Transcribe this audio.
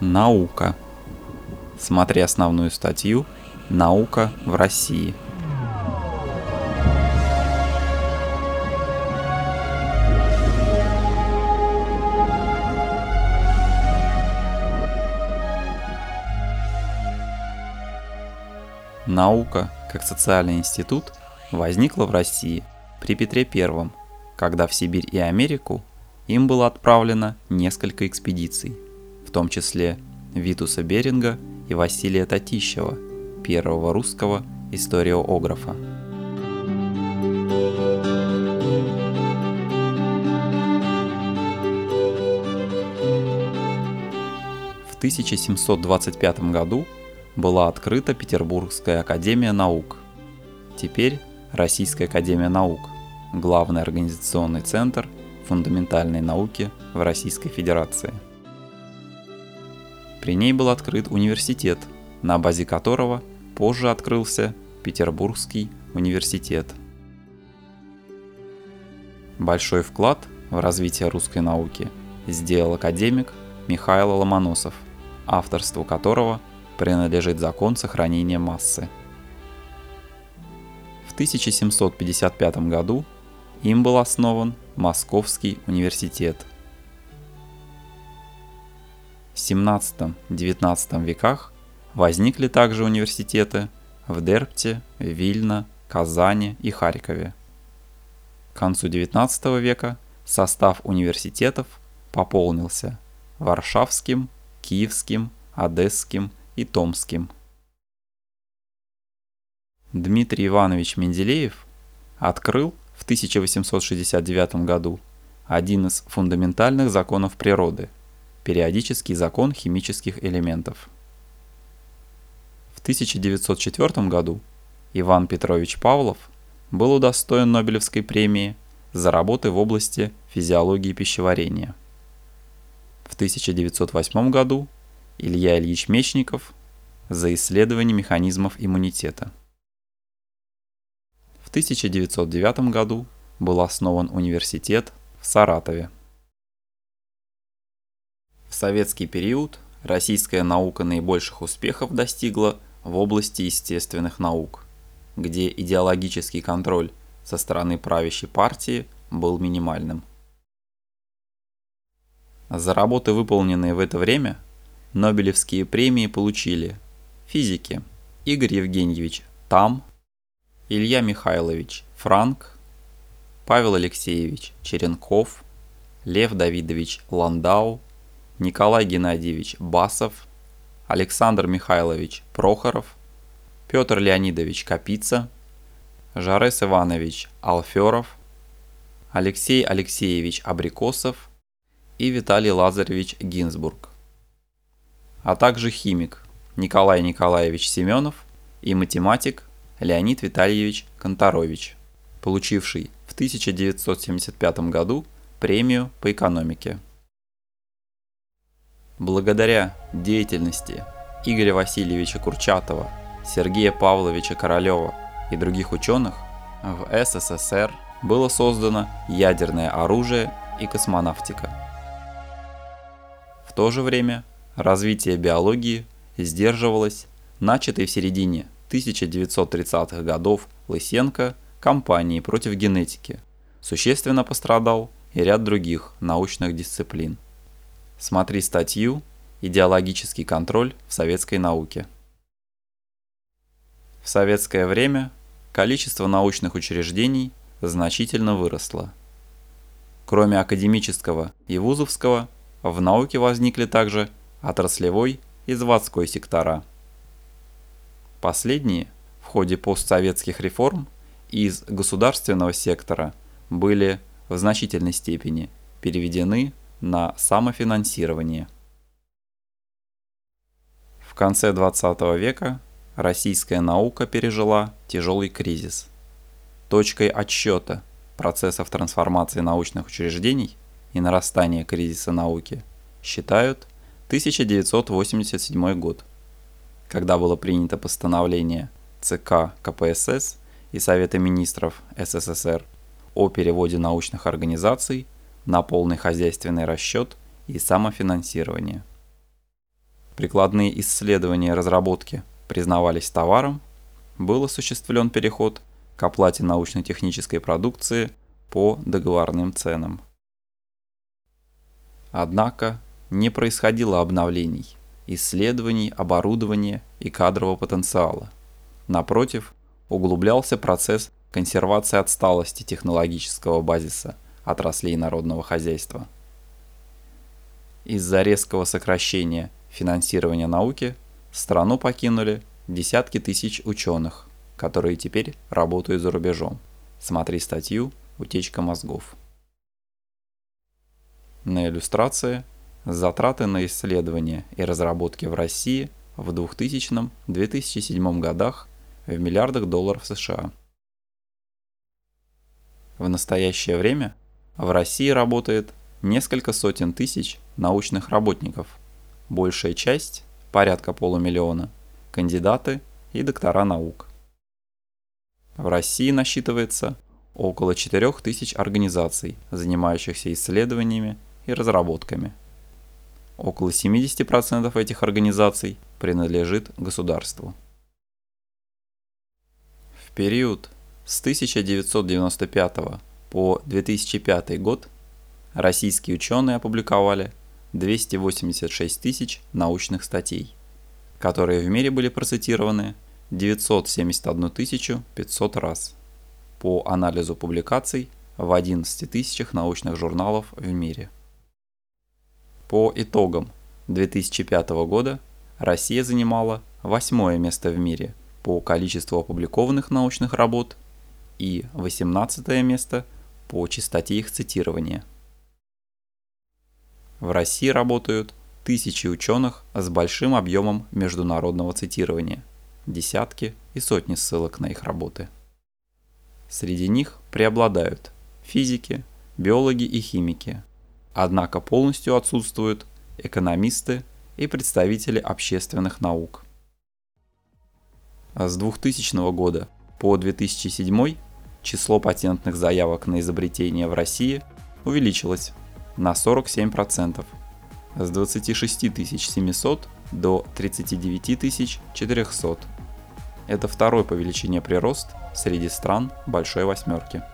Наука. Смотри основную статью «Наука в России». Наука, как социальный институт, возникла в России при Петре I, когда в Сибирь и Америку им было отправлено несколько экспедиций, в том числе Витуса Беринга и Василия Татищева, первого русского историографа. В 1725 году была открыта Петербургская академия наук, теперь Российская академия наук, главный организационный центр фундаментальной науки в Российской Федерации. При ней был открыт университет, на базе которого позже открылся Петербургский университет. Большой вклад в развитие русской науки сделал академик Михаил Ломоносов, авторству которого принадлежит закон сохранения массы. В 1755 году им был основан Московский университет. В XVII-XIX веках возникли также университеты в Дербте, Вильно, Казани и Харькове. К концу XIX века состав университетов пополнился Варшавским, Киевским, Одесским и Томским. Дмитрий Иванович Менделеев открыл в 1869 году один из фундаментальных законов природы – периодический закон химических элементов. В 1904 году Иван Петрович Павлов был удостоен Нобелевской премии за работы в области физиологии пищеварения. В 1908 году Илья Ильич Мечников за исследование механизмов иммунитета. В 1909 году был основан университет в Саратове. В советский период российская наука наибольших успехов достигла в области естественных наук, где идеологический контроль со стороны правящей партии был минимальным. За работы, выполненные в это время, Нобелевские премии получили физики Игорь Евгеньевич Там, Илья Михайлович Франк, Павел Алексеевич Черенков, Лев Давидович Ландау, Николай Геннадьевич Басов, Александр Михайлович Прохоров, Петр Леонидович Капица, Жарес Иванович Алферов, Алексей Алексеевич Абрикосов и Виталий Лазаревич Гинзбург, а также химик Николай Николаевич Семенов и математик Леонид Витальевич Конторович, получивший в 1975 году премию по экономике. Благодаря деятельности Игоря Васильевича Курчатова, Сергея Павловича Королева и других ученых в СССР было создано ядерное оружие и космонавтика. В то же время развитие биологии сдерживалось начатой в середине 1930-х годов Лысенко кампанией против генетики. Существенно пострадал и ряд других научных дисциплин. Смотри статью «Идеологический контроль в советской науке». В советское время количество научных учреждений значительно выросло. Кроме академического и вузовского, в науке возникли также отраслевой и заводской сектора. Последние в ходе постсоветских реформ из государственного сектора были в значительной степени переведены на самофинансирование. В конце XX века российская наука пережила тяжелый кризис. Точкой отсчета процессов трансформации научных учреждений и нарастания кризиса науки считают 1987 год, когда было принято постановление ЦК КПСС и Совета министров СССР о переводе научных организаций на полный хозяйственный расчет и самофинансирование. прикладные исследования и разработки признавались товаром, был осуществлен переход к оплате научно-технической продукции по договорным ценам. Однако не происходило обновлений, исследований, оборудования и кадрового потенциала. Напротив, углублялся процесс консервации отсталости технологического базиса отраслей народного хозяйства. Из-за резкого сокращения финансирования науки страну покинули десятки тысяч ученых, которые теперь работают за рубежом. Смотри статью «Утечка мозгов». На иллюстрации затраты на исследования и разработки в России в 2000-2007 годах в миллиардах долларов США. В настоящее время в России работает несколько сотен тысяч научных работников, большая часть, порядка полумиллиона, кандидаты и доктора наук. В России насчитывается около 4000 организаций, занимающихся исследованиями и разработками. Около 70% этих организаций принадлежит государству. В период с 1995 по 2005 год российские ученые опубликовали 286 тысяч научных статей, которые в мире были процитированы 971 500 раз по анализу публикаций в 11 тысячах научных журналов в мире. По итогам 2005 года Россия занимала 8-е место в мире по количеству опубликованных научных работ и 18-е место по частоте их цитирования. В России работают тысячи ученых с большим объемом международного цитирования, десятки и сотни ссылок на их работы. Среди них преобладают физики, биологи и химики, однако полностью отсутствуют экономисты и представители общественных наук. С 2000 года по 2007 число патентных заявок на изобретения в России увеличилось на 47%, с 26 700 до 39 400. Это второй по величине прирост среди стран Большой Восьмерки.